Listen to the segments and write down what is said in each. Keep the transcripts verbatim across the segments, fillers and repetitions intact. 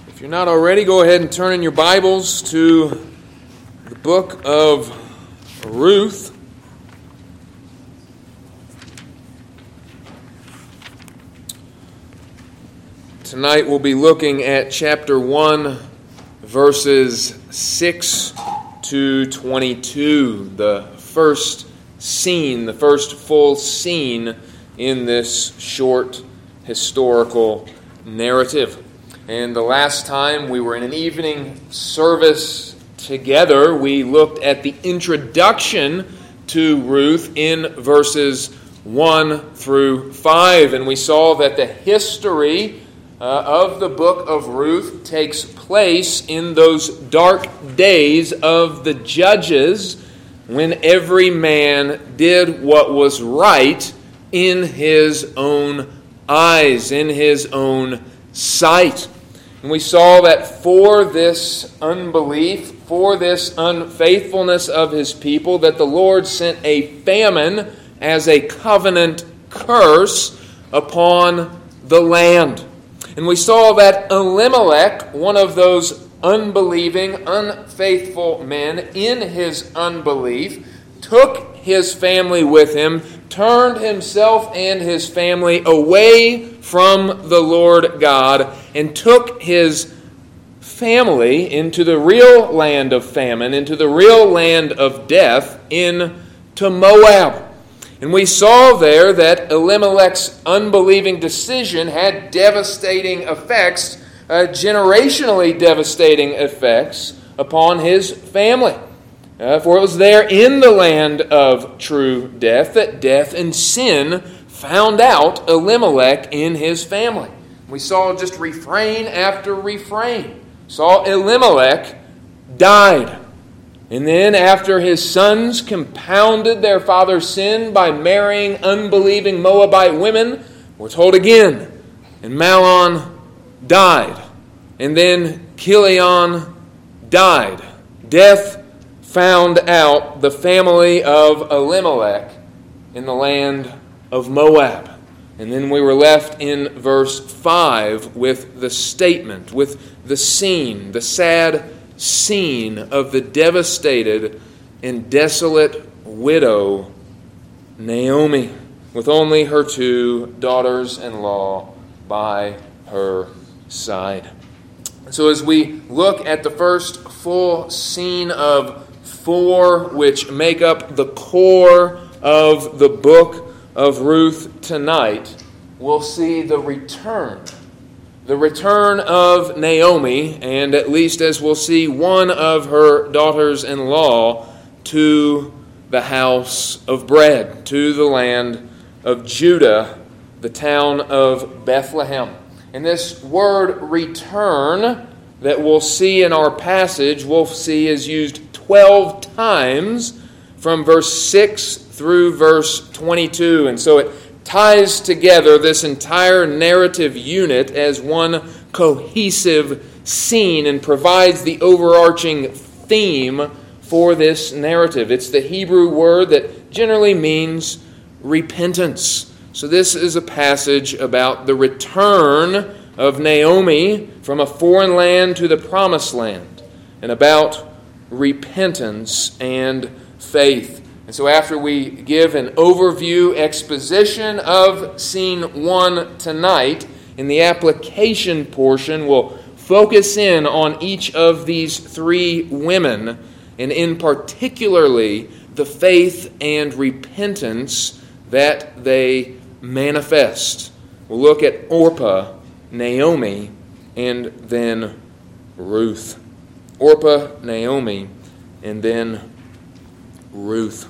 If you're not already, go ahead and turn in your Bibles to the book of Ruth. Tonight we'll be looking at chapter one, verses six to twenty-two, the first scene, the first full scene in this short historical narrative. And the last time we were in an evening service together, we looked at the introduction to Ruth in verses one through five, and we saw that the history uh, of the book of Ruth takes place in those dark days of the Judges, when every man did what was right in his own eyes, in his own sight. And we saw that for this unbelief, for this unfaithfulness of his people, that the Lord sent a famine as a covenant curse upon the land. And we saw that Elimelech, one of those unbelieving, unfaithful men, in his unbelief, took his family with him, turned himself and his family away from the Lord God, and took his family into the real land of famine, into the real land of death, into Moab. And we saw there that Elimelech's unbelieving decision had devastating effects, uh, generationally devastating effects upon his family. Uh, for it was there in the land of true death that death and sin found out Elimelech in his family. We saw just refrain after refrain. Saw Elimelech died. And then after his sons compounded their father's sin by marrying unbelieving Moabite women, we're told again, and Mahlon died. And then Chilion died. Death found out the family of Elimelech in the land of Moab. And then we were left in verse five with the statement, with the scene, the sad scene of the devastated and desolate widow Naomi, with only her two daughters-in-law by her side. So as we look at the first full scene of four which make up the core of the book of Ruth tonight, we'll see the return. The return of Naomi, and at least as we'll see, one of her daughters-in-law to the house of bread, to the land of Judah, the town of Bethlehem. And this word return that we'll see in our passage, we'll see is used twelve times from verse six through verse twenty-two. And so it ties together this entire narrative unit as one cohesive scene and provides the overarching theme for this narrative. It's the Hebrew word that generally means repentance. So this is a passage about the return of Naomi from a foreign land to the promised land, and about repentance and faith. And so after we give an overview exposition of scene one tonight, in the application portion, we'll focus in on each of these three women, and in particularly the faith and repentance that they manifest. We'll look at Orpah, Naomi, and then Ruth. Orpah, Naomi, and then Ruth.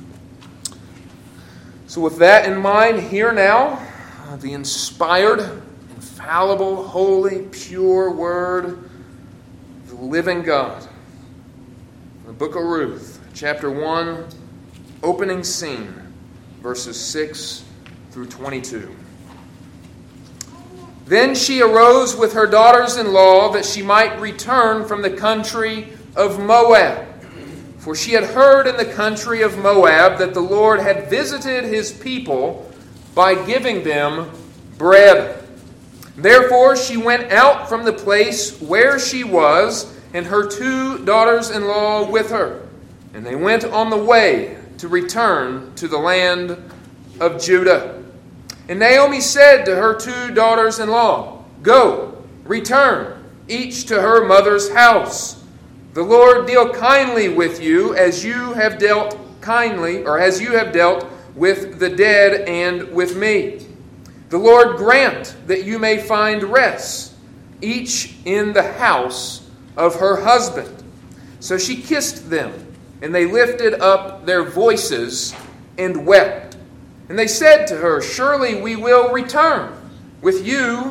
So with that in mind, hear now the inspired, infallible, holy, pure word of the living God. The book of Ruth, chapter one, opening scene, verses six through twenty-two. Then she arose with her daughters-in-law that she might return from the country of Moab. For she had heard in the country of Moab that the Lord had visited his people by giving them bread. Therefore she went out from the place where she was, and her two daughters-in-law with her. And they went on the way to return to the land of Judah. And Naomi said to her two daughters-in-law, Go, return, each to her mother's house. The Lord deal kindly with you as you have dealt kindly, or as you have dealt with the dead and with me. The Lord grant that you may find rest, each in the house of her husband. So she kissed them, and they lifted up their voices and wept. And they said to her, Surely we will return with you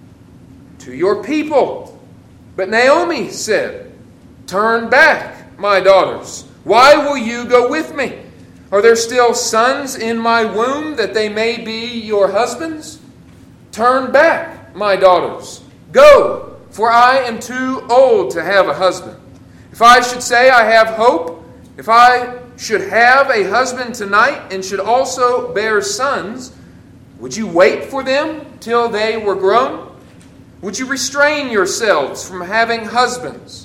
to your people. But Naomi said, Turn back, my daughters. Why will you go with me? Are there still sons in my womb that they may be your husbands? Turn back, my daughters. Go, for I am too old to have a husband. If I should say I have hope, if I should have a husband tonight and should also bear sons, would you wait for them till they were grown? Would you restrain yourselves from having husbands?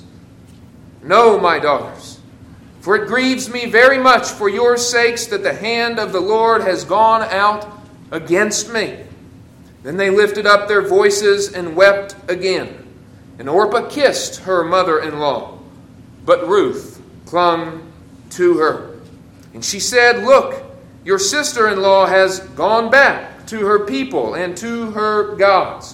No, my daughters, for it grieves me very much for your sakes that the hand of the Lord has gone out against me. Then they lifted up their voices and wept again. And Orpah kissed her mother-in-law, but Ruth clung to her. And she said, Look, your sister-in-law has gone back to her people and to her gods.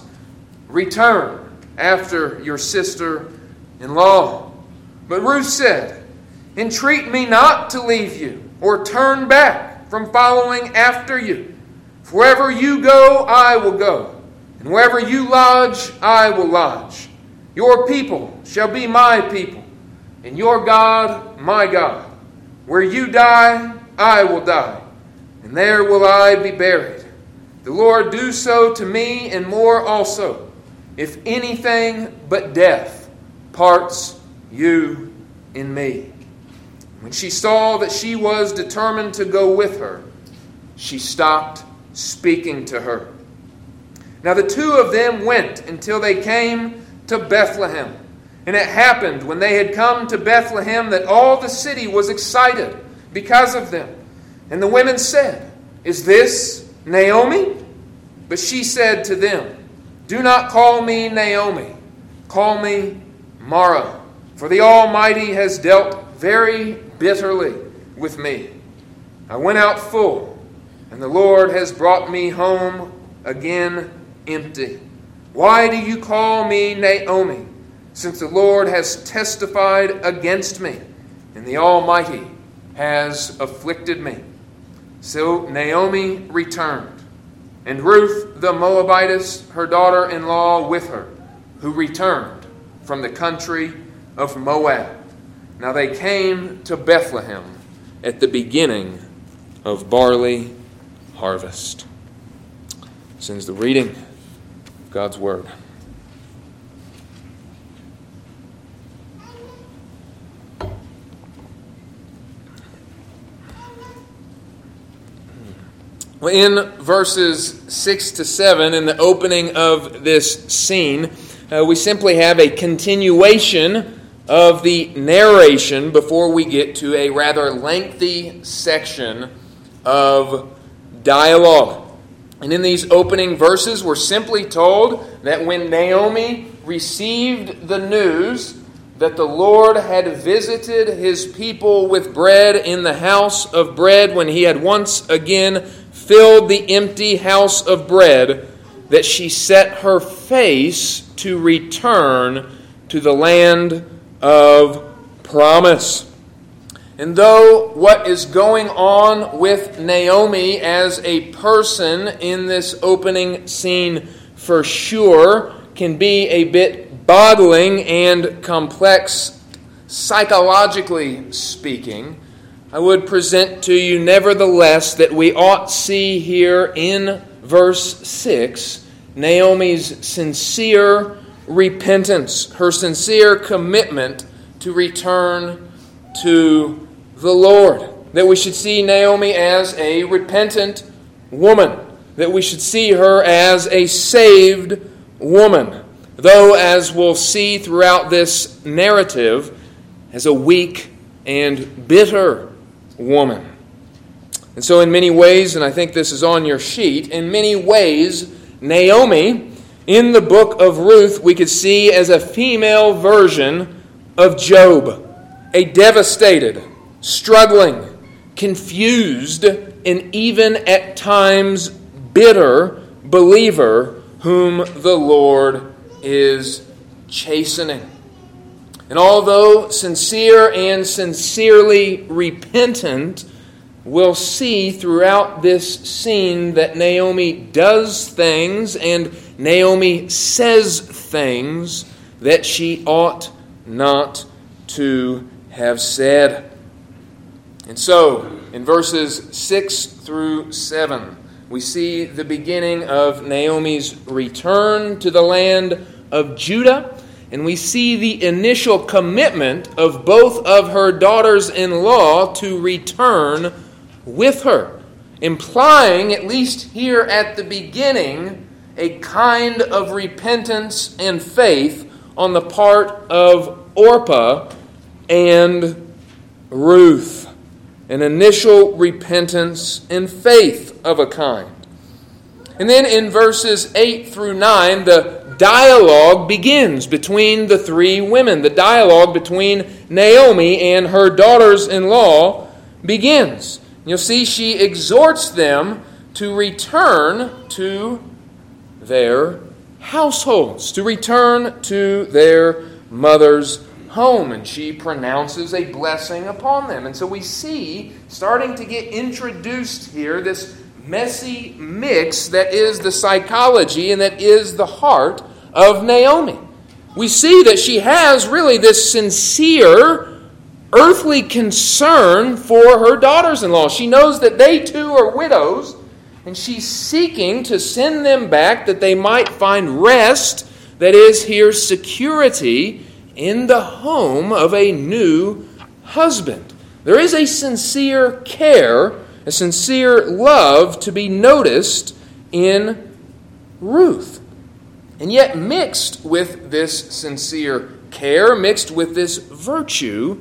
Return after your sister-in-law. But Ruth said, Entreat me not to leave you, or turn back from following after you. For wherever you go, I will go, and wherever you lodge, I will lodge. Your people shall be my people, and your God my God. Where you die, I will die, and there will I be buried. The Lord do so to me, and more also, if anything but death parts you and me. When she saw that she was determined to go with her, she stopped speaking to her. Now the two of them went until they came to Bethlehem. And it happened when they had come to Bethlehem that all the city was excited because of them. And the women said, Is this Naomi? But she said to them, Do not call me Naomi. Call me Mara. For the Almighty has dealt very bitterly with me. I went out full, and the Lord has brought me home again empty. Why do you call me Naomi, since the Lord has testified against me, and the Almighty has afflicted me? So Naomi returned, and Ruth the Moabitess, her daughter-in-law, with her, who returned from the country of Moab. Now they came to Bethlehem at the beginning of barley harvest. This ends the reading of God's Word. Well, in verses six to seven, in the opening of this scene, uh, we simply have a continuation of the narration before we get to a rather lengthy section of dialogue. And in these opening verses, we're simply told that when Naomi received the news that the Lord had visited his people with bread in the house of bread, when he had once again filled the empty house of bread, that she set her face to return to the land of promise. And though what is going on with Naomi as a person in this opening scene for sure can be a bit boggling and complex psychologically speaking, I would present to you nevertheless that we ought see here in verse six Naomi's sincere repentance, her sincere commitment to return to the Lord. That we should see Naomi as a repentant woman. That we should see her as a saved woman, though, as we'll see throughout this narrative, as a weak and bitter woman. And so in many ways, and I think this is on your sheet, in many ways, Naomi, in the book of Ruth, we could see as a female version of Job, a devastated, struggling, confused, and even at times bitter believer whom the Lord is chastening. And although sincere and sincerely repentant, we'll see throughout this scene that Naomi does things and Naomi says things that she ought not to have said. And so, in verses six through seven, we see the beginning of Naomi's return to the land of Judah, and we see the initial commitment of both of her daughters-in-law to return with her, implying, at least here at the beginning, a kind of repentance and faith on the part of Orpah and Ruth. An initial repentance and faith of a kind. And then in verses eight through nine, the dialogue begins between the three women. The dialogue between Naomi and her daughters-in-law begins. You'll see she exhorts them to return to their households, to return to their mother's home, and she pronounces a blessing upon them. And so we see, starting to get introduced here, this messy mix that is the psychology and that is the heart of Naomi. We see that she has really this sincere earthly concern for her daughters-in-law. She knows that they too are widows, and she's seeking to send them back that they might find rest, that is, here security, in the home of a new husband. There is a sincere care, a sincere love to be noticed in Ruth. And yet mixed with this sincere care, mixed with this virtue,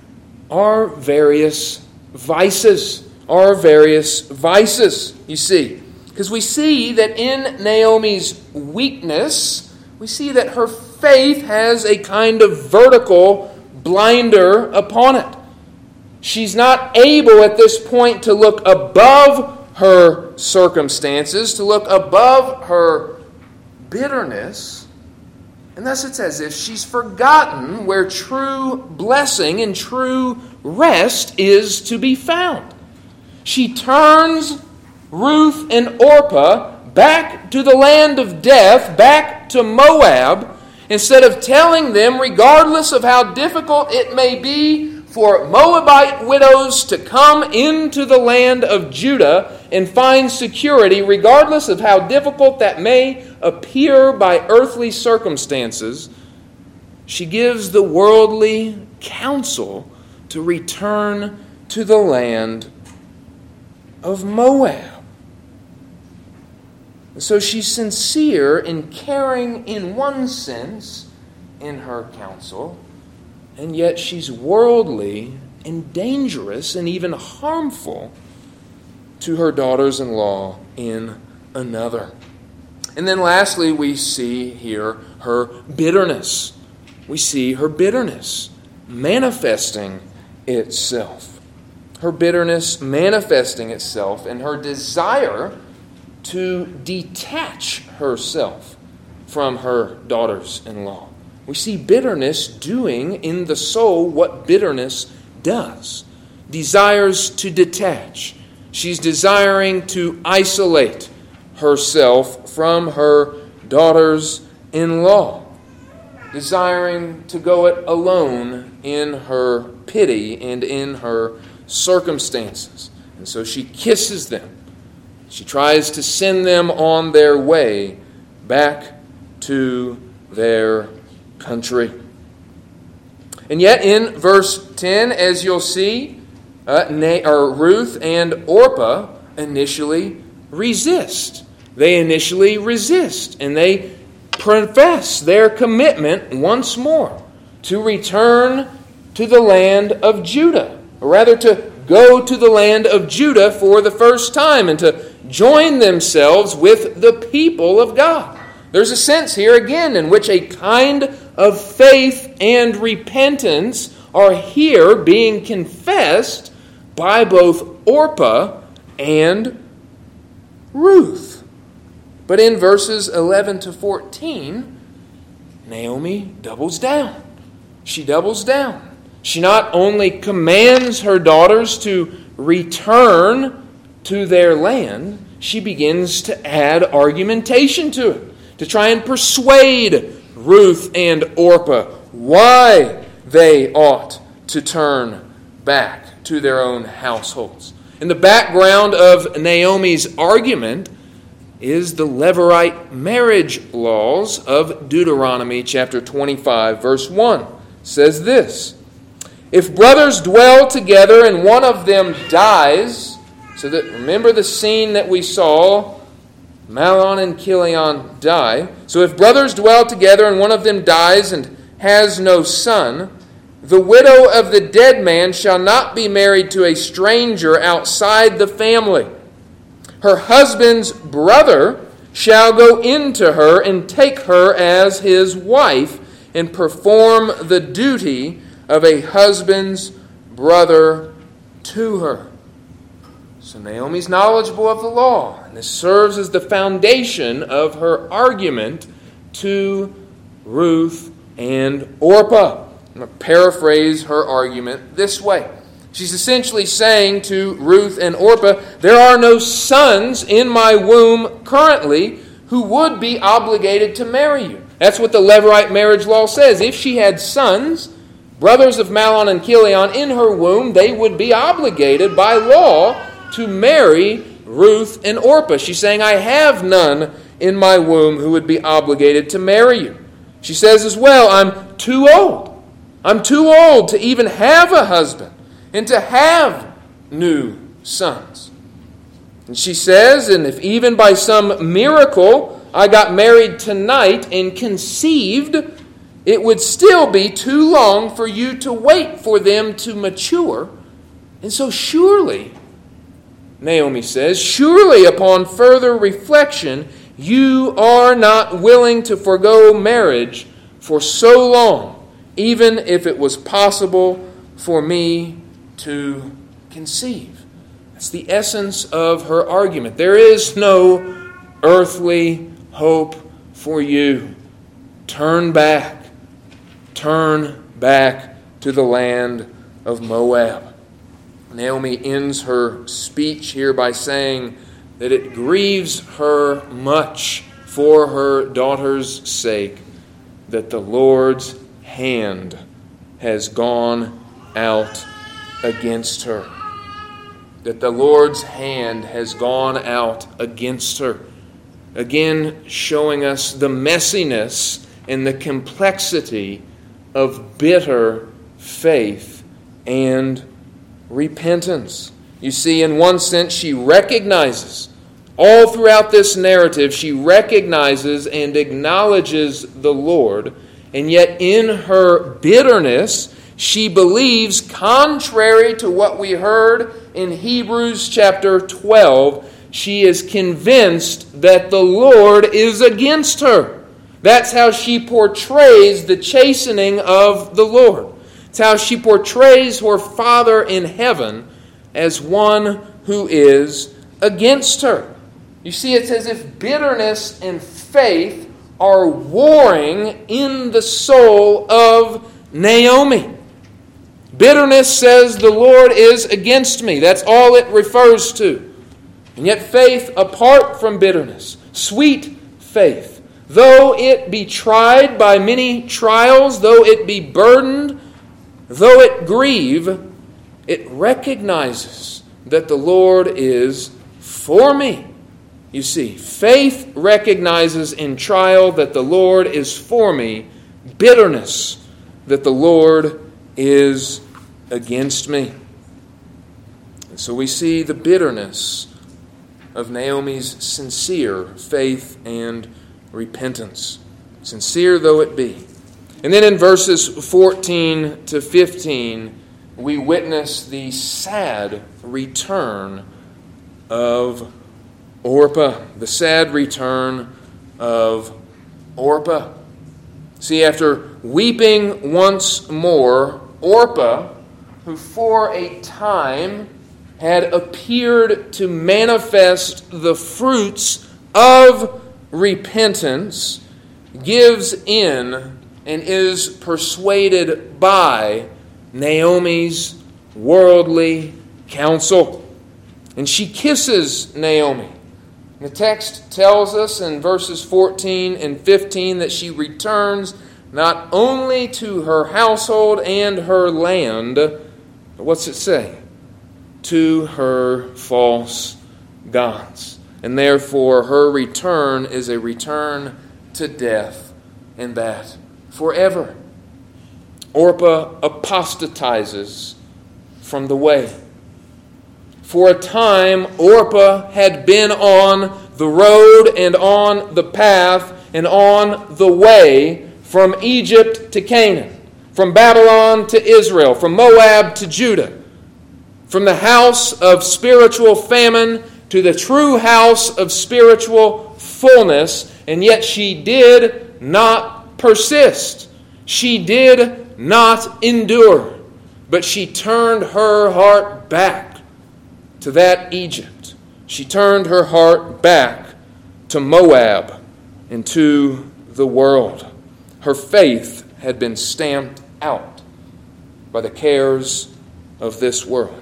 are various vices. Are various vices, you see. Because we see that in Naomi's weakness, we see that her faith has a kind of vertical blinder upon it. She's not able at this point to look above her circumstances, to look above her bitterness. And thus it's as if she's forgotten where true blessing and true rest is to be found. She turns Ruth and Orpah back to the land of death, back to Moab, instead of telling them, regardless of how difficult it may be for Moabite widows to come into the land of Judah and find security, regardless of how difficult that may appear by earthly circumstances, she gives the worldly counsel to return to the land of Moab. So she's sincere in caring in one sense in her counsel, and yet she's worldly and dangerous and even harmful to her daughters-in-law in another. And then lastly, we see here her bitterness. We see her bitterness manifesting itself. Her bitterness manifesting itself in her desire to detach herself from her daughters-in-law. We see bitterness doing in the soul what bitterness does. Desires to detach. She's desiring to isolate herself from her daughters-in-law. Desiring to go it alone in her pity and in her circumstances. And so she kisses them. She tries to send them on their way back to their country. And yet in verse ten, as you'll see, uh, Na- or Ruth and Orpah initially resist. They initially resist, and they profess their commitment once more to return to the land of Judah, or rather to go to the land of Judah for the first time and to join themselves with the people of God. There's a sense here again in which a kind of faith and repentance are here being confessed by both Orpah and Ruth. But in verses eleven to fourteen, Naomi doubles down. She doubles down. She not only commands her daughters to return to their land, she begins to add argumentation to it, to try and persuade Ruth and Orpah why they ought to turn back to their own households. In the background of Naomi's argument is the Levirate marriage laws of Deuteronomy chapter twenty-five, verse one. It says this: if brothers dwell together and one of them dies, so that, remember the scene that we saw, Mahlon and Chilion die. So if brothers dwell together and one of them dies and has no son, the widow of the dead man shall not be married to a stranger outside the family. Her husband's brother shall go into her and take her as his wife and perform the duty of a husband's brother to her. So Naomi's knowledgeable of the law, and this serves as the foundation of her argument to Ruth and Orpah. I'm going to paraphrase her argument this way. She's essentially saying to Ruth and Orpah, there are no sons in my womb currently who would be obligated to marry you. That's what the Levirate marriage law says. If she had sons, brothers of Mahlon and Chilion in her womb, they would be obligated by law to marry Ruth and Orpah. She's saying, I have none in my womb who would be obligated to marry you. She says as well, I'm too old. I'm too old to even have a husband and to have new sons. And she says, and if even by some miracle I got married tonight and conceived, it would still be too long for you to wait for them to mature. And so surely, Naomi says, surely upon further reflection, you are not willing to forego marriage for so long, even if it was possible for me to conceive. That's the essence of her argument. There is no earthly hope for you. Turn back. Turn back to the land of Moab. Naomi ends her speech here by saying that it grieves her much for her daughter's sake that the Lord's hand has gone out against her. That the Lord's hand has gone out against her. Again, showing us the messiness and the complexity of bitter faith and repentance. You see, in one sense, she recognizes, all throughout this narrative, she recognizes and acknowledges the Lord, and yet in her bitterness, she believes, contrary to what we heard in Hebrews chapter twelve, she is convinced that the Lord is against her. That's how she portrays the chastening of the Lord. It's how she portrays her Father in heaven as one who is against her. You see, it's as if bitterness and faith are warring in the soul of Naomi. Bitterness says the Lord is against me. That's all it refers to. And yet faith apart from bitterness, sweet faith, though it be tried by many trials, though it be burdened, though it grieve, it recognizes that the Lord is for me. You see, faith recognizes in trial that the Lord is for me, bitterness that the Lord is against me. And so we see the bitterness of Naomi's sincere faith and repentance. sincere though it be. And then in verses fourteen to fifteen, we witness the sad return of Orpah. The sad return of Orpah. See, after weeping once more, Orpah, who for a time had appeared to manifest the fruits of repentance, gives in and is persuaded by Naomi's worldly counsel. And she kisses Naomi. The text tells us in verses fourteen and fifteen that she returns not only to her household and her land, but what's it say? To her false gods. And therefore her return is a return to death, and that forever. Orpah apostatizes from the way. For a time, Orpah had been on the road and on the path and on the way from Egypt to Canaan, from Babylon to Israel, from Moab to Judah, from the house of spiritual famine to the true house of spiritual fullness, and yet she did not persist. She did not endure, but she turned her heart back to that Egypt. She turned her heart back to Moab and to the world. Her faith had been stamped out by the cares of this world.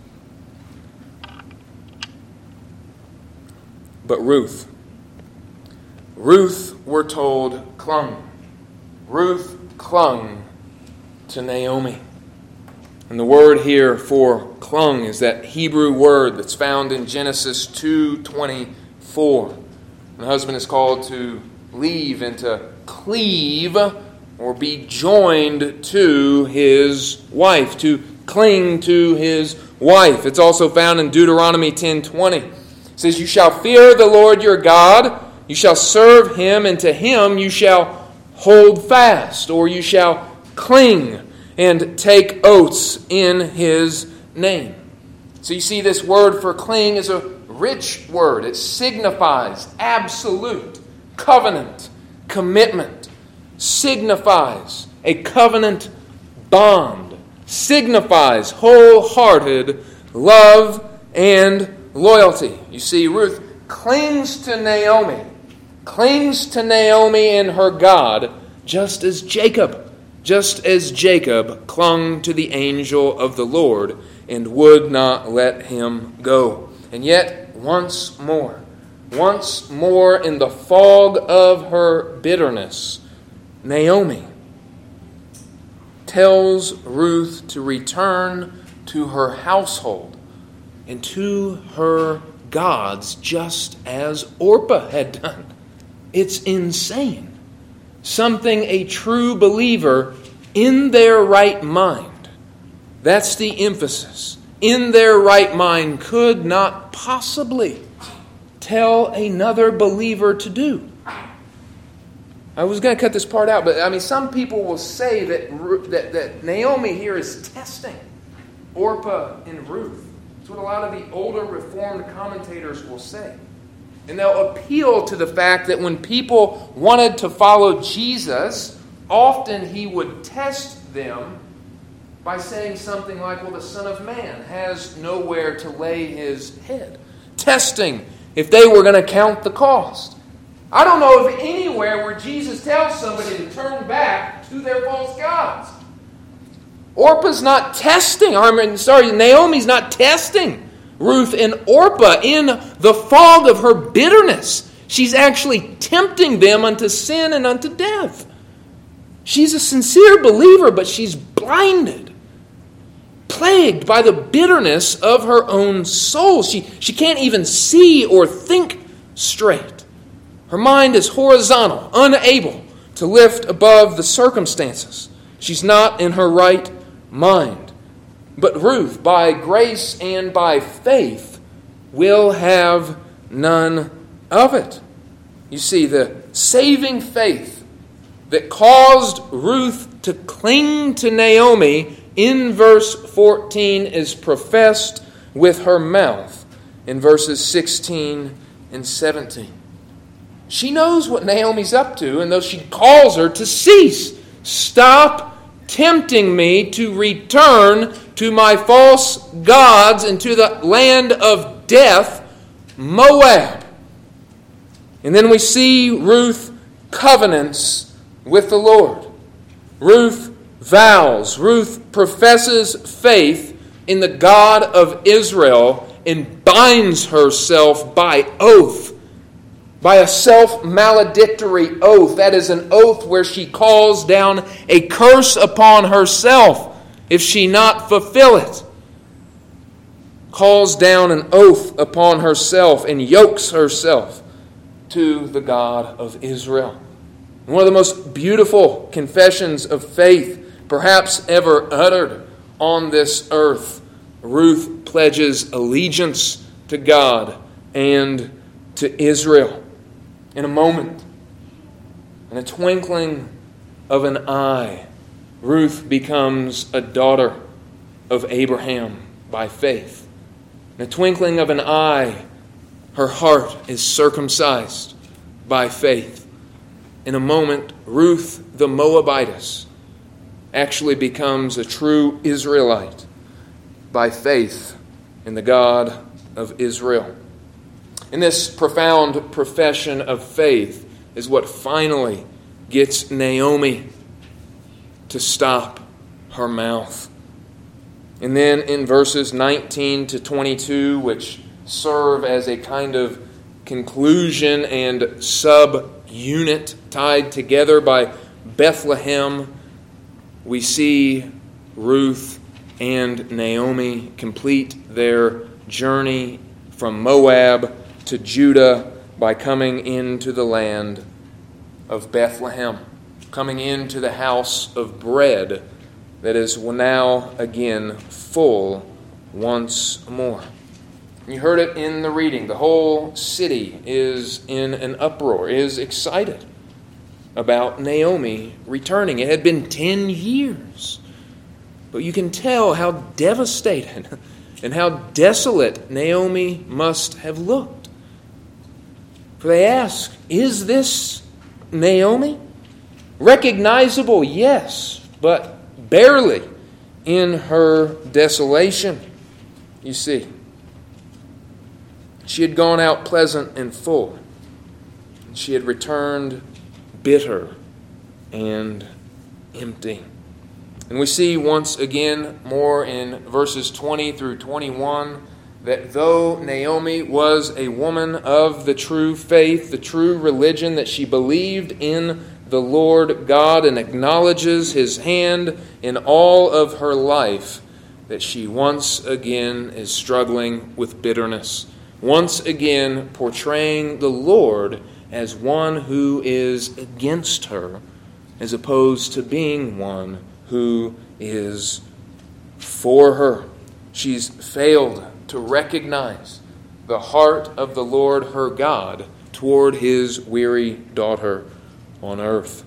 But Ruth, Ruth, we're told, clung. Ruth clung to Naomi. And the word here for clung is that Hebrew word that's found in Genesis two twenty-four. The husband is called to leave and to cleave or be joined to his wife, to cling to his wife. It's also found in Deuteronomy ten twenty. It says, "You shall fear the Lord your God, you shall serve him, and to him you shall hold fast," or you shall cling and take oaths in his name. So you see, this word for cling is a rich word. It signifies absolute covenant, commitment, signifies a covenant bond, signifies wholehearted love and loyalty. You see, Ruth clings to Naomi, clings to Naomi and her God, just as Jacob Just as Jacob clung to the angel of the Lord and would not let him go. And yet, once more, once more in the fog of her bitterness, Naomi tells Ruth to return to her household and to her gods, just as Orpah had done. It's insane. Something a true believer in their right mind, that's the emphasis, in their right mind could not possibly tell another believer to do. I was going to cut this part out, but I mean, some people will say that, that, that Naomi here is testing Orpah and Ruth. That's what a lot of the older Reformed commentators will say. And they'll appeal to the fact that when people wanted to follow Jesus, often he would test them by saying something like, well, the Son of Man has nowhere to lay his head. Testing if they were going to count the cost. I don't know of anywhere where Jesus tells somebody to turn back to their false gods. Orpah's not testing, I mean, sorry, Naomi's not testing Ruth and Orpah in the fog of her bitterness. She's actually tempting them unto sin and unto death. She's a sincere believer, but she's blinded, plagued by the bitterness of her own soul. She, she can't even see or think straight. Her mind is horizontal, unable to lift above the circumstances. She's not in her right mind. But Ruth, by grace and by faith, will have none of it. You see, the saving faith that caused Ruth to cling to Naomi in verse fourteen is professed with her mouth in verses sixteen and seventeen. She knows what Naomi's up to, and though she calls her to cease, stop tempting me to return to my false gods and to the land of death, Moab. And then we see Ruth covenants with the Lord. Ruth vows, Ruth professes faith in the God of Israel and binds herself by oath, by a self-maledictory oath. That is an oath where she calls down a curse upon herself if she not fulfill it. Calls down an oath upon herself and yokes herself to the God of Israel. One of the most beautiful confessions of faith perhaps ever uttered on this earth. Ruth pledges allegiance to God and to Israel. In a moment, in a twinkling of an eye, Ruth becomes a daughter of Abraham by faith. In a twinkling of an eye, her heart is circumcised by faith. In a moment, Ruth the Moabitess actually becomes a true Israelite by faith in the God of Israel. And this profound profession of faith is what finally gets Naomi to stop her mouth. And then in verses nineteen to twenty-two, which serve as a kind of conclusion and subunit tied together by Bethlehem, we see Ruth and Naomi complete their journey from Moab to Judah by coming into the land of Bethlehem, coming into the house of bread that is now again full once more. You heard it in the reading. The whole city is in an uproar, is excited about Naomi returning. It had been ten years. But you can tell how devastated and how desolate Naomi must have looked. For they ask, is this Naomi? Recognizable, yes, but barely in her desolation. You see, she had gone out pleasant and full. She had returned bitter and empty. And we see once again more in verses twenty through twenty-one that though Naomi was a woman of the true faith, the true religion, that she believed in the Lord God and acknowledges His hand in all of her life, that she once again is struggling with bitterness, once again portraying the Lord as one who is against her, as opposed to being one who is for her. She's failed to recognize the heart of the Lord her God toward His weary daughter on earth.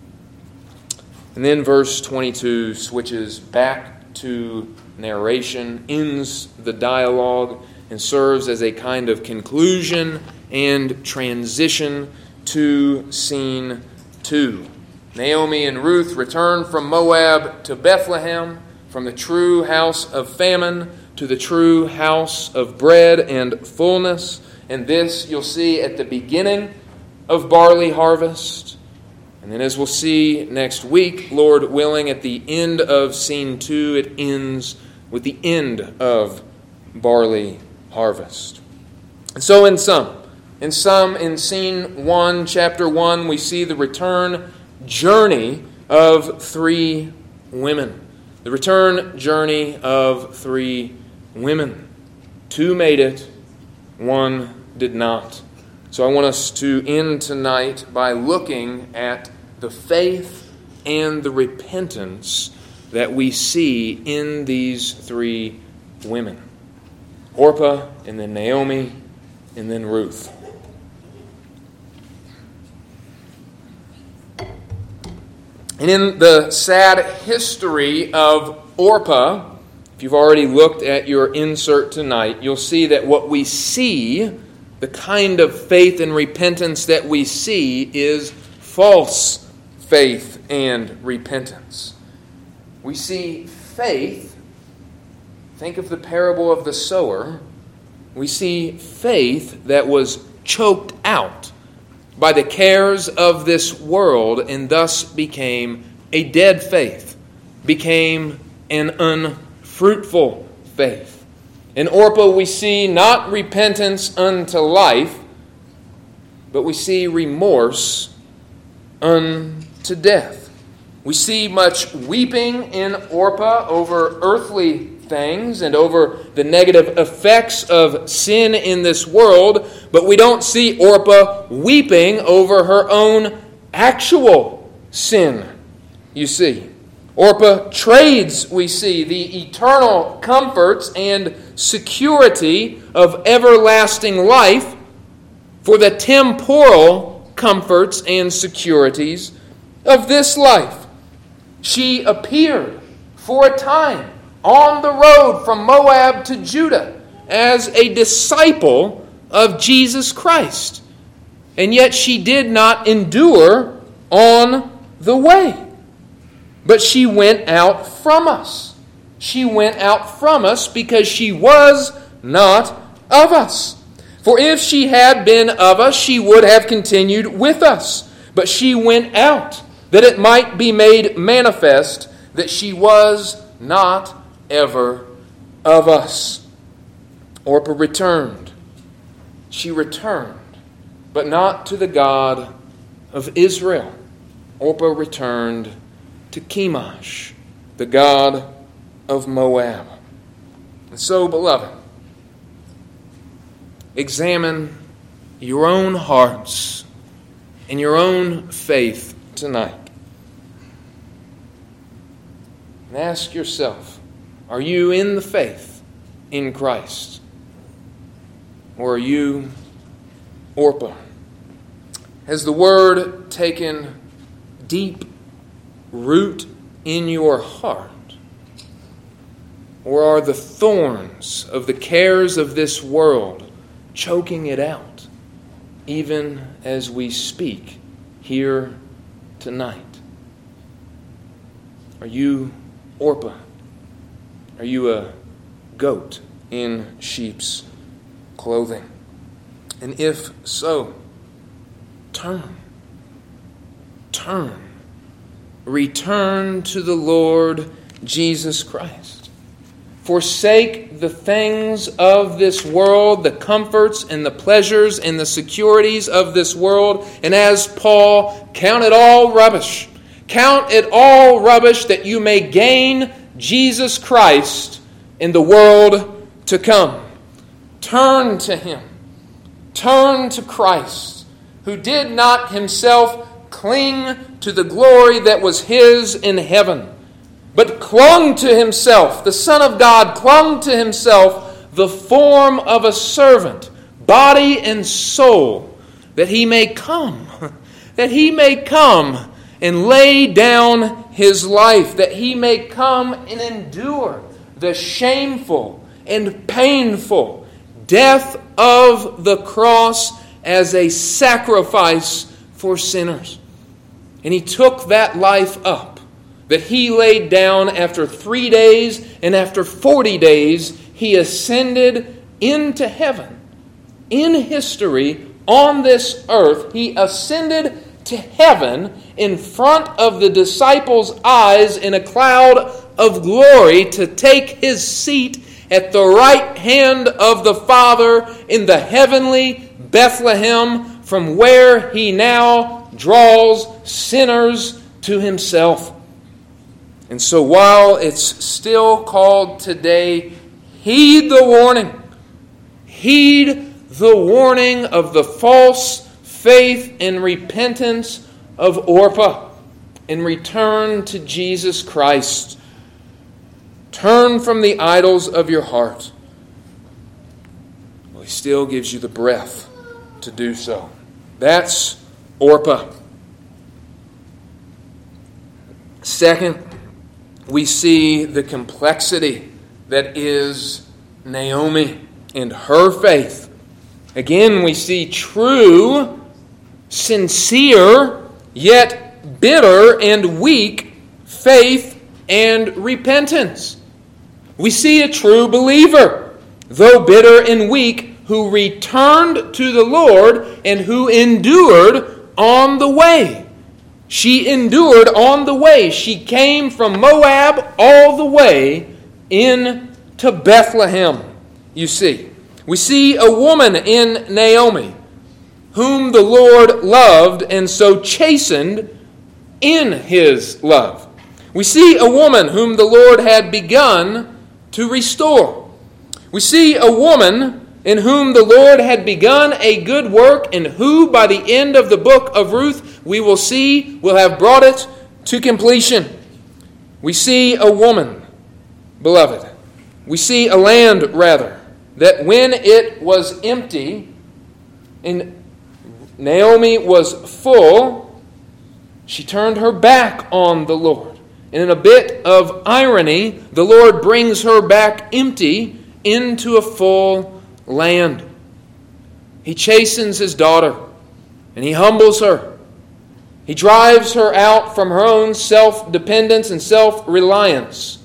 And then verse twenty-two switches back to narration, ends the dialogue, and serves as a kind of conclusion and transition to scene two. Naomi and Ruth return from Moab to Bethlehem, from the true house of famine to the true house of bread and fullness. And this you'll see at the beginning of barley harvest. And then as we'll see next week, Lord willing, at the end of scene two, it ends with the end of barley harvest. And so in sum, in sum, in scene one, chapter one, we see the return journey of three women. The return journey of three women. Two made it, one did not. So I want us to end tonight by looking at the faith and the repentance that we see in these three women. Orpah, and then Naomi, and then Ruth. And in the sad history of Orpah, if you've already looked at your insert tonight, you'll see that what we see, the kind of faith and repentance that we see, is false faith and repentance. We see faith, think of the parable of the sower, we see faith that was choked out by the cares of this world and thus became a dead faith, became an unfruitful faith. In Orpah we see not repentance unto life, but we see remorse unto death. We see much weeping in Orpah over earthly things and over the negative effects of sin in this world, but we don't see Orpah weeping over her own actual sin, you see. Orpah trades, we see, the eternal comforts and security of everlasting life for the temporal comforts and securities of this life. She appeared for a time on the road from Moab to Judah as a disciple of Jesus Christ. And yet she did not endure on the way. But she went out from us. She went out from us because she was not of us. For if she had been of us, she would have continued with us. But she went out, that it might be made manifest that she was not ever of us. Orpah returned. She returned, but not to the God of Israel. Orpah returned to Chemosh, the god of Moab. And so, beloved, examine your own hearts and your own faith tonight. And ask yourself, are you in the faith in Christ? Or are you Orpah? Has the word taken deep root in your heart? Or are the thorns of the cares of this world choking it out, even as we speak here tonight? Are you Orpah? Are you a goat in sheep's clothing? And if so, turn. Turn. Return to the Lord Jesus Christ. Forsake the things of this world, the comforts and the pleasures and the securities of this world. And as Paul, count it all rubbish. Count it all rubbish that you may gain Jesus Christ in the world to come. Turn to Him. Turn to Christ, who did not Himself cling to the glory that was His in heaven, but clung to Himself. The Son of God clung to Himself the form of a servant, body and soul, that He may come, that He may come and lay down His life, that He may come and endure the shameful and painful death of the cross as a sacrifice for sinners. And He took that life up, that He laid down after three days, and after forty days He ascended into heaven. In history, on this earth, He ascended to heaven in front of the disciples' eyes in a cloud of glory to take His seat at the right hand of the Father in the heavenly Bethlehem, from where He now draws sinners to Himself. And so while it's still called today, heed the warning. Heed the warning of the false faith and repentance of Orpah, and return to Jesus Christ. Turn from the idols of your heart. Well, He still gives you the breath to do so. That's Orpah. Second, we see the complexity that is Naomi and her faith. Again, we see true, sincere, yet bitter and weak faith and repentance. We see a true believer, though bitter and weak, who returned to the Lord and who endured on the way. She endured on the way. She came from Moab all the way into Bethlehem, you see. We see a woman in Naomi whom the Lord loved and so chastened in His love. We see a woman whom the Lord had begun to restore. We see a woman in whom the Lord had begun a good work and who by the end of the book of Ruth we will see will have brought it to completion. We see a woman, beloved. We see a land, rather, that when it was empty and Naomi was full, she turned her back on the Lord. And in a bit of irony, the Lord brings her back empty into a full land. He chastens His daughter and He humbles her. He drives her out from her own self-dependence and self-reliance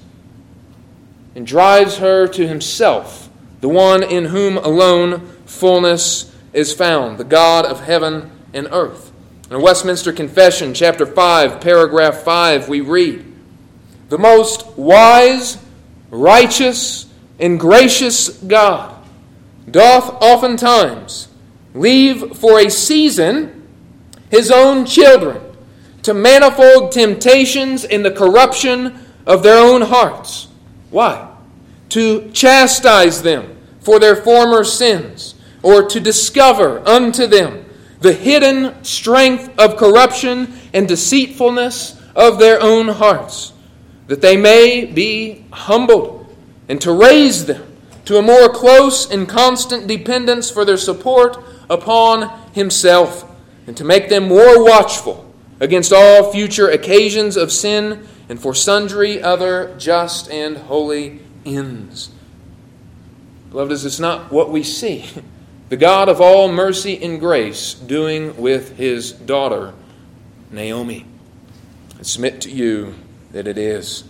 and drives her to Himself, the one in whom alone fullness is found, the God of heaven and earth. In Westminster Confession, chapter five, paragraph five, we read, "The most wise, righteous, and gracious God doth oftentimes leave for a season His own children to manifold temptations in the corruption of their own hearts." Why? To chastise them for their former sins, or to discover unto them the hidden strength of corruption and deceitfulness of their own hearts, that they may be humbled, and to raise them to a more close and constant dependence for their support upon Himself, and to make them more watchful against all future occasions of sin and for sundry other just and holy ends. Beloved, is this not what we see the God of all mercy and grace doing with His daughter, Naomi? I submit to you that it is.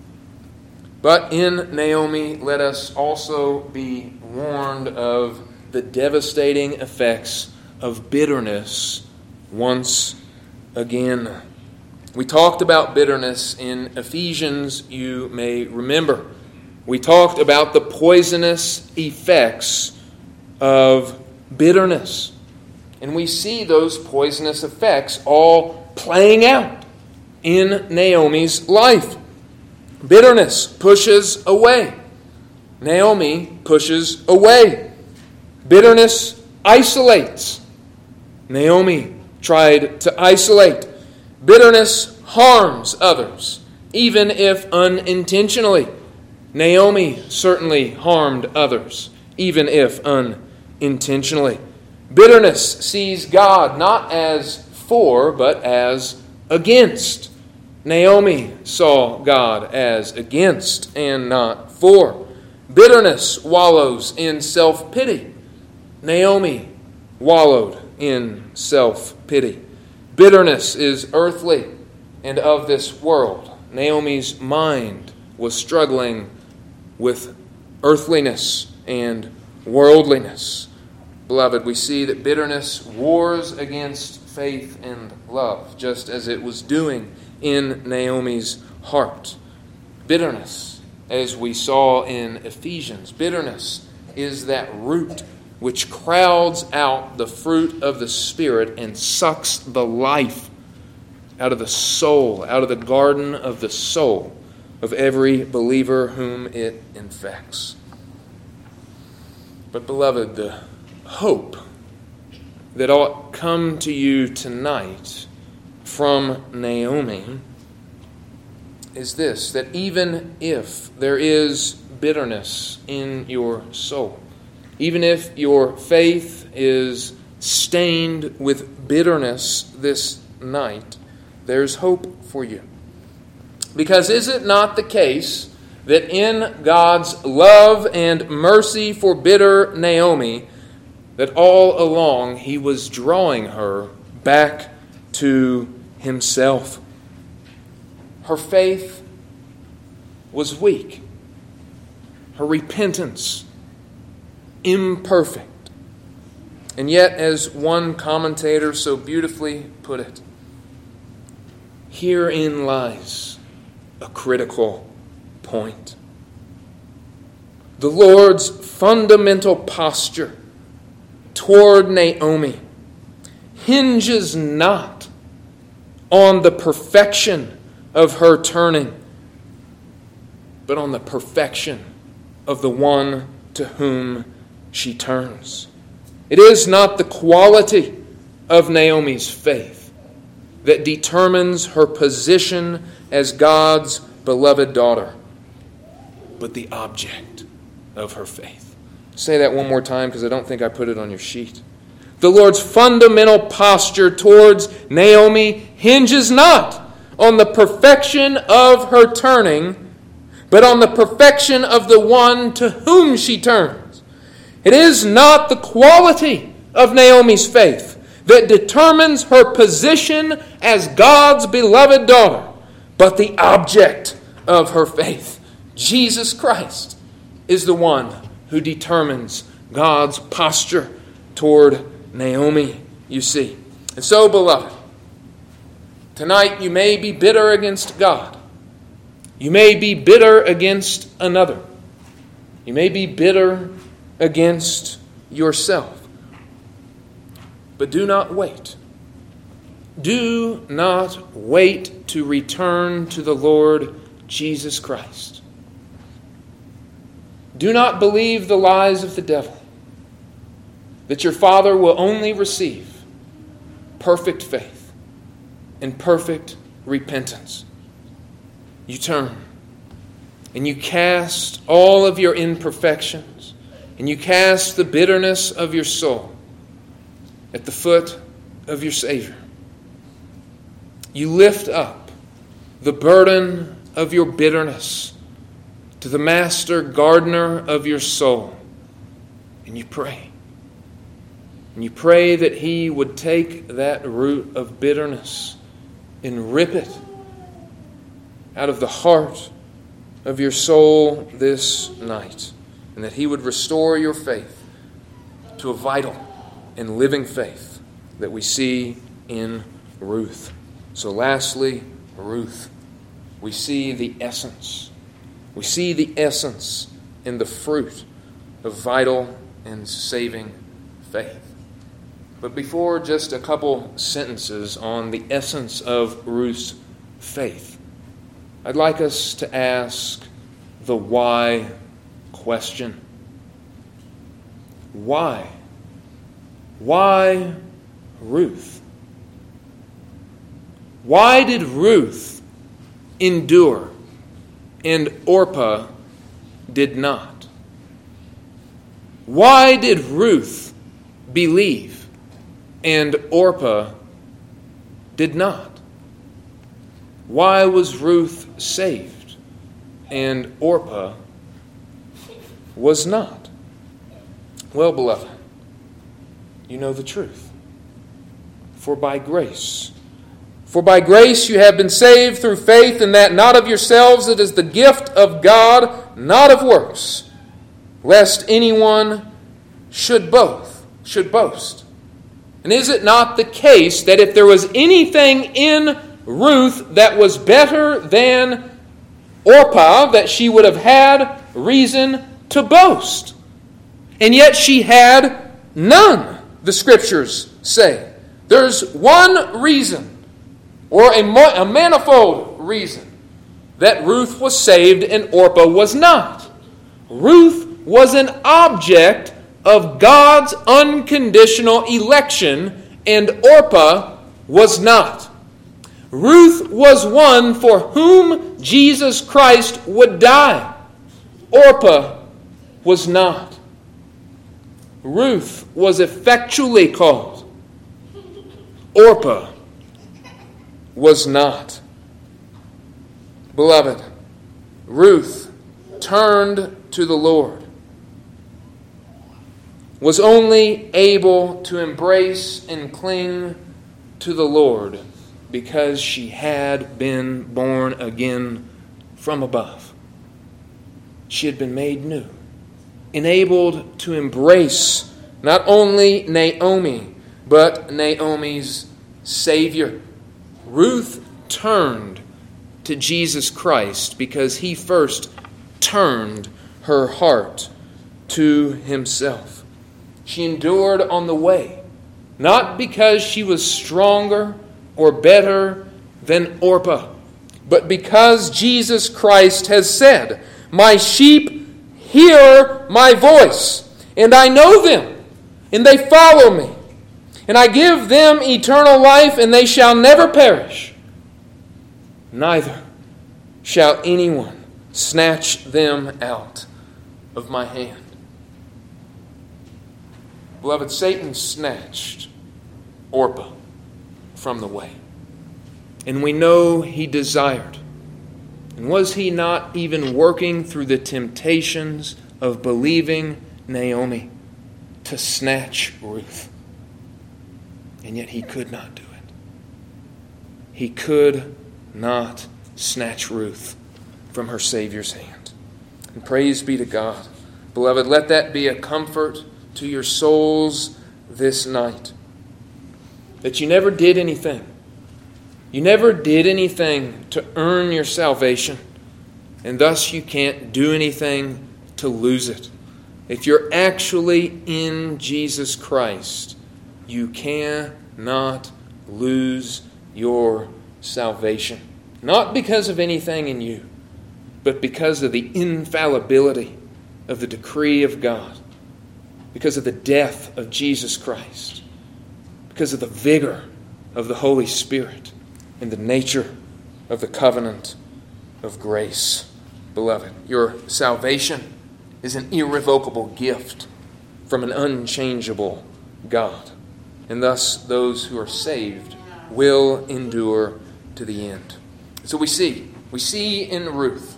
But in Naomi, let us also be warned of the devastating effects of bitterness once again. We talked about bitterness in Ephesians, you may remember. We talked about the poisonous effects of bitterness. And we see those poisonous effects all playing out in Naomi's life. Bitterness pushes away. Naomi pushes away. Bitterness isolates. Naomi tried to isolate. Bitterness harms others, even if unintentionally. Naomi certainly harmed others, even if unintentionally. Bitterness sees God not as for, but as against. Naomi saw God as against and not for. Bitterness wallows in self-pity. Naomi wallowed in self-pity. Bitterness is earthly and of this world. Naomi's mind was struggling with earthliness and worldliness. Beloved, we see that bitterness wars against faith and love, just as it was doing in Naomi's heart. Bitterness, as we saw in Ephesians, bitterness is that root which crowds out the fruit of the Spirit and sucks the life out of the soul, out of the garden of the soul of every believer whom it infects. But beloved, the hope that ought come to you tonight from Naomi is this, that even if there is bitterness in your soul, even if your faith is stained with bitterness this night, there's hope for you. Because is it not the case that in God's love and mercy for bitter Naomi, that all along he was drawing her back to himself? Her faith was weak. Her repentance imperfect. And yet, as one commentator so beautifully put it, herein lies a critical point. The Lord's fundamental posture toward Naomi hinges not on the perfection of her turning, but on the perfection of the one to whom she turns. It is not the quality of Naomi's faith that determines her position as God's beloved daughter, but the object of her faith. Say that one more time, because I don't think I put it on your sheet. The Lord's fundamental posture towards Naomi hinges not on the perfection of her turning, but on the perfection of the one to whom she turns. It is not the quality of Naomi's faith that determines her position as God's beloved daughter, but the object of her faith. Jesus Christ is the one who determines God's posture toward Naomi, you see. And so, beloved, tonight you may be bitter against God. You may be bitter against another. You may be bitter against yourself. But do not wait. Do not wait to return to the Lord Jesus Christ. Do not believe the lies of the devil, that your Father will only receive perfect faith and perfect repentance. You turn and you cast all of your imperfections and you cast the bitterness of your soul at the foot of your Savior. You lift up the burden of your bitterness to the master gardener of your soul, and you pray. And you pray that he would take that root of bitterness and rip it out of the heart of your soul this night, and that he would restore your faith to a vital and living faith that we see in Ruth. So lastly, Ruth. We see the essence. We see the essence in the fruit of vital and saving faith. But before just a couple sentences on the essence of Ruth's faith, I'd like us to ask the why question. Why? Why Ruth? Why did Ruth endure and Orpah did not? Why did Ruth believe and Orpah did not? Why was Ruth saved and Orpah was not? Well, beloved, you know the truth. For by grace, For by grace you have been saved through faith, and that not of yourselves, it is the gift of God, not of works, lest anyone should both should boast. And is it not the case that if there was anything in Ruth that was better than Orpah, that she would have had reason to boast? And yet she had none, the Scriptures say. There's one reason, or a, a manifold reason, that Ruth was saved and Orpah was not. Ruth was an object of God's unconditional election, and Orpah was not. Ruth was one for whom Jesus Christ would die. Orpah was not. Ruth was effectually called. Orpah was not. Beloved, Ruth turned to the Lord, was only able to embrace and cling to the Lord because she had been born again from above. She had been made new, enabled to embrace not only Naomi, but Naomi's Savior. Ruth turned to Jesus Christ because he first turned her heart to himself. She endured on the way, not because she was stronger or better than Orpah, but because Jesus Christ has said, "My sheep hear my voice, and I know them, and they follow me, and I give them eternal life, and they shall never perish. Neither shall anyone snatch them out of my hand." Beloved, Satan snatched Orpah from the way. And we know he desired. And was he not even working through the temptations of believing Naomi to snatch Ruth? And yet he could not do it. He could not snatch Ruth from her Savior's hand. And praise be to God. Beloved, let that be a comfort to your souls this night. That you never did anything. You never did anything to earn your salvation. And thus you can't do anything to lose it. If you're actually in Jesus Christ, you cannot lose your salvation. Not because of anything in you, but because of the infallibility of the decree of God. Because of the death of Jesus Christ. Because of the vigor of the Holy Spirit. And the nature of the covenant of grace. Beloved, your salvation is an irrevocable gift from an unchangeable God. And thus those who are saved will endure to the end. So we see, we see in Ruth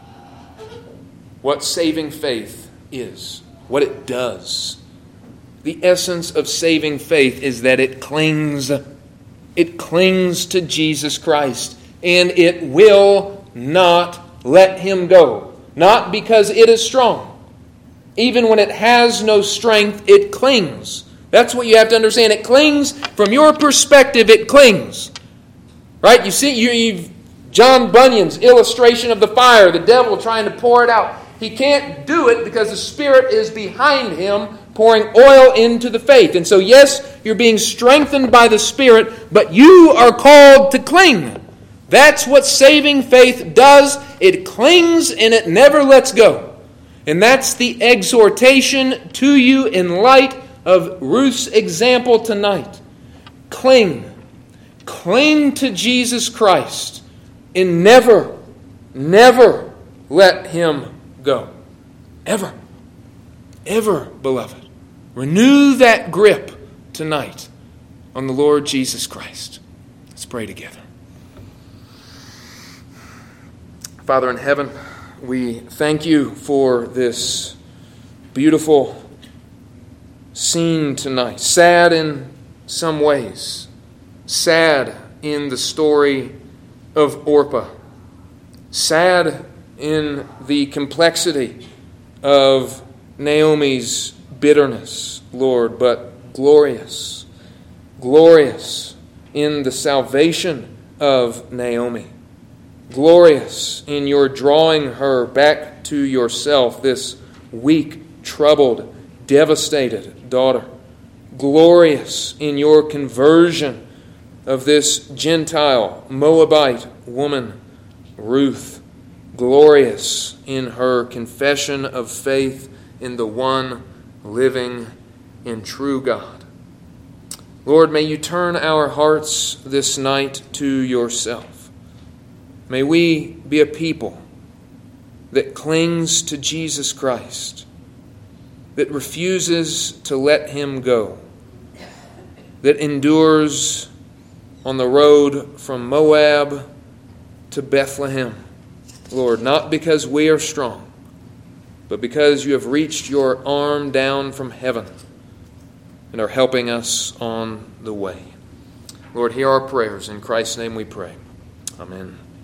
what saving faith is, what it does. The essence of saving faith is that it clings, it clings to Jesus Christ, and it will not let him go. Not because it is strong. Even when it has no strength, it clings. That's what you have to understand. It clings from your perspective. It clings, right? You see, you, you've John Bunyan's illustration of the fire, the devil trying to pour it out. He can't do it because the Spirit is behind him, pouring oil into the faith. And so, yes, you're being strengthened by the Spirit, but you are called to cling. That's what saving faith does. It clings and it never lets go. And that's the exhortation to you in light of Ruth's example tonight. Cling. Cling to Jesus Christ and never, never let him go. Ever. Ever, beloved. Renew that grip tonight on the Lord Jesus Christ. Let's pray together. Father in heaven, we thank you for this beautiful scene tonight. Sad in some ways. Sad in the story of Orpah. Sad in the complexity of Naomi's bitterness, Lord, but glorious. Glorious in the salvation of Naomi. Glorious in your drawing her back to yourself, this weak, troubled, devastated daughter. Glorious in your conversion of this Gentile Moabite woman, Ruth. Glorious in her confession of faith in the one living and true God. Lord, may you turn our hearts this night to yourself. May we be a people that clings to Jesus Christ, that refuses to let him go, that endures on the road from Moab to Bethlehem, Lord, not because we are strong, but because you have reached your arm down from heaven and are helping us on the way. Lord, hear our prayers. In Christ's name we pray. Amen.